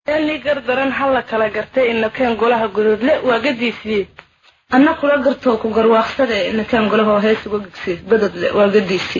اللي قردران حلا كلا قرتي إنه كان قولها قدود لا وقدي فيه أنا كلا قرتو كقر واخسده إنه كان قولها هيس وقدي بدد لا وقدي فيه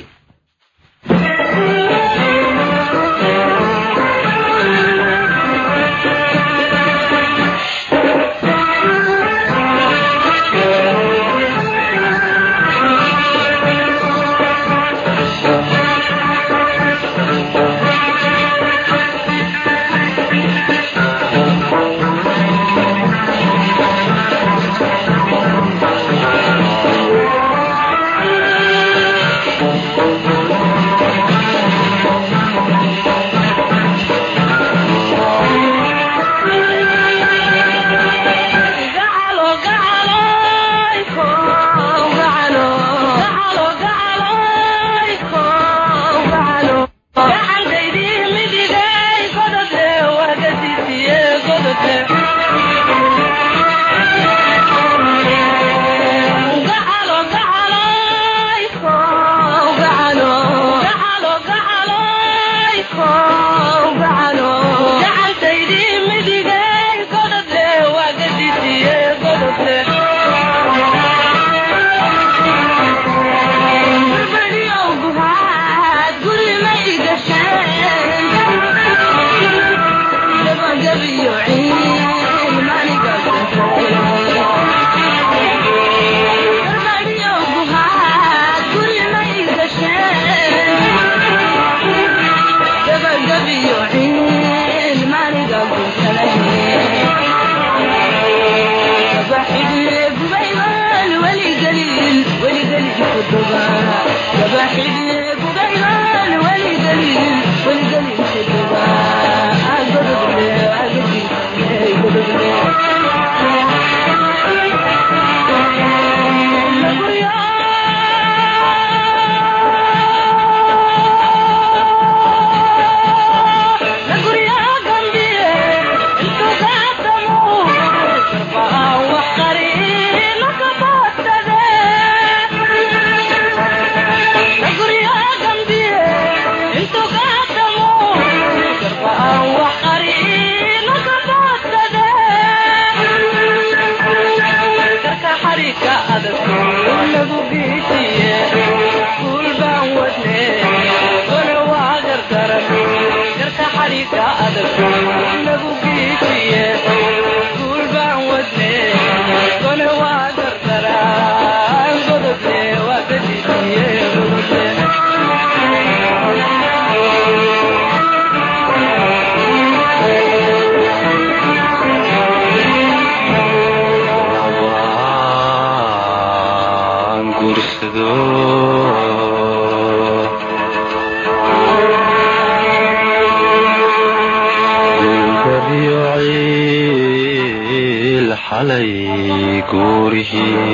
علي كوره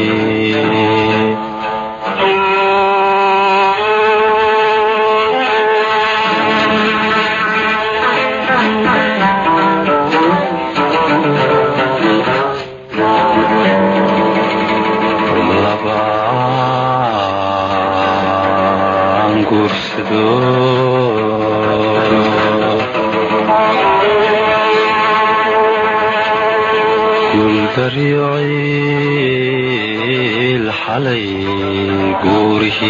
لبان كرسدو دريعي الحلي قوره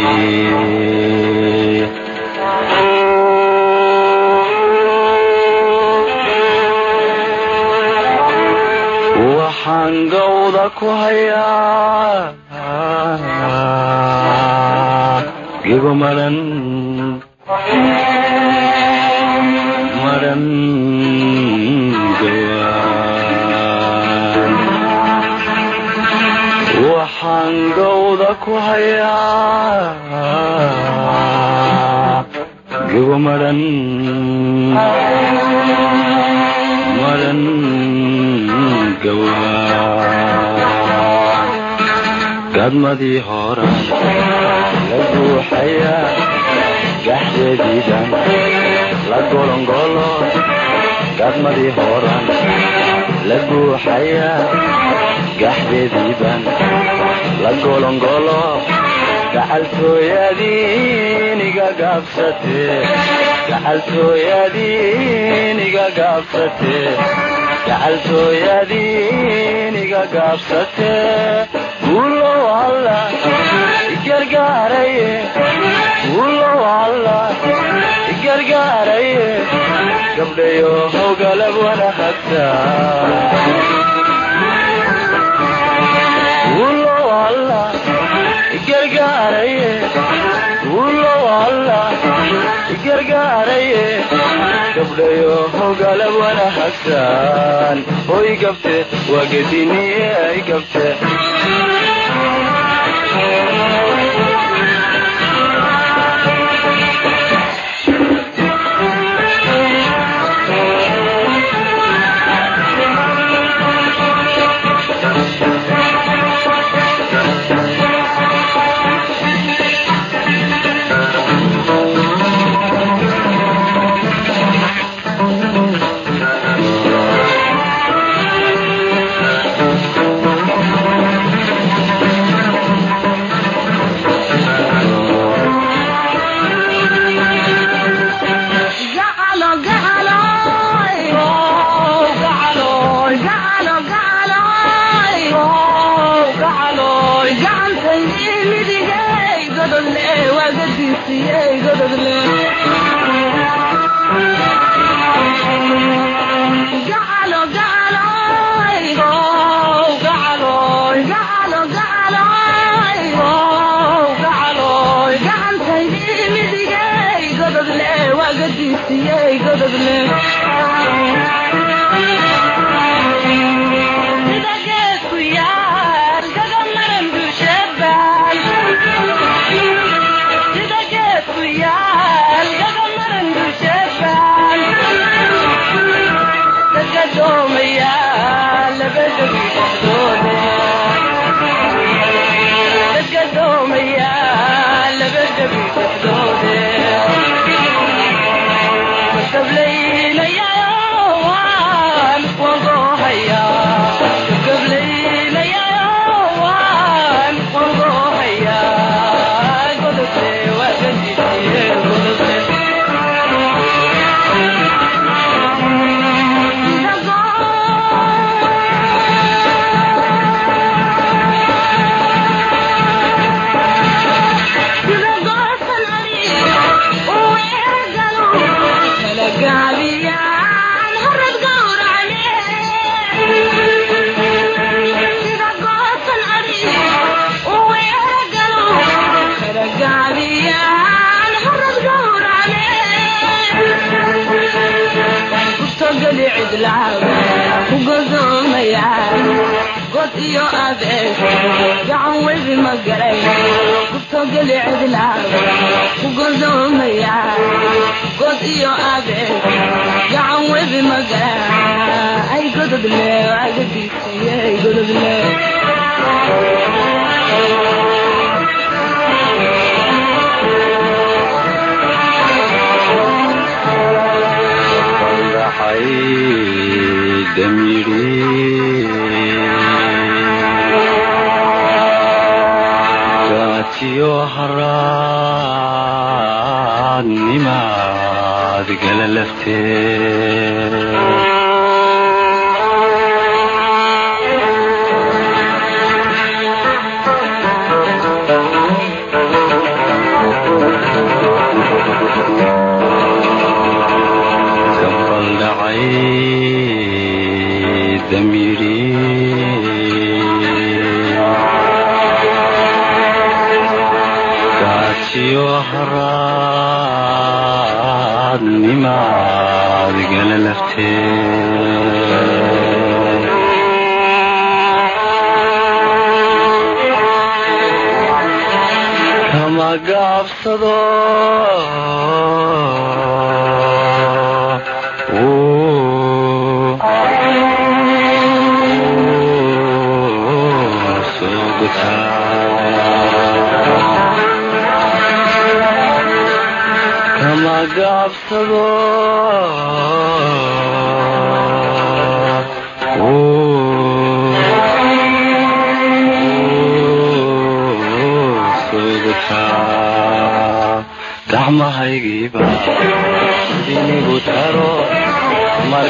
وحان قوضك وهيا جيبو مرن waxaan gowda ku hayaa gibo maran gawaa gadmadii horan la buuxayaa gaxdeediidan la golongolo gadmadii horan la buuxayaa gaxdeediiban la golongolo gacaltooyadiiniga gaabsatee gacaltooyadiiniga gaabsatee gacaltooyadiiniga gaabsatee guulow alla igargaaraye guulow alla igargaaraye gabdhayo howgalab wanahagtaa guulow alla igargaaraye guulow alla igargaaraye gabdhayo howgalab wanahagtaan hoy gabte waa gediniye ay gabte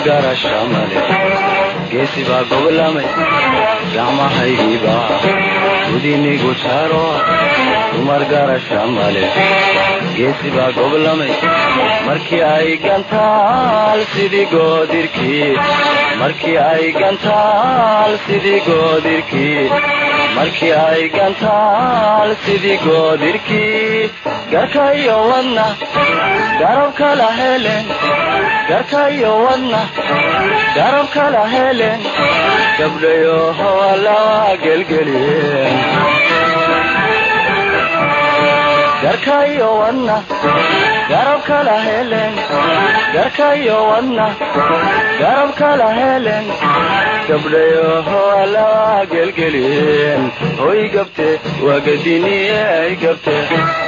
garasha male geesi baa goblamay gacmahaygiiba gudinigu jaro dumar garasha male geesi baa goblamay markii ay gantaal sidii goodirkii markii ay gantaal sidii goodirkii markii ay gantaal sidii goodirkii garkayo wadna garab kala helen garkayo wadna garab kala helen gabdhayo hawala gelgelien garkayo wadna garab kala helen garkayo wadna garab kala helen gabdhayo hawala gelgelien hoy gabte wagadiniye ay gabte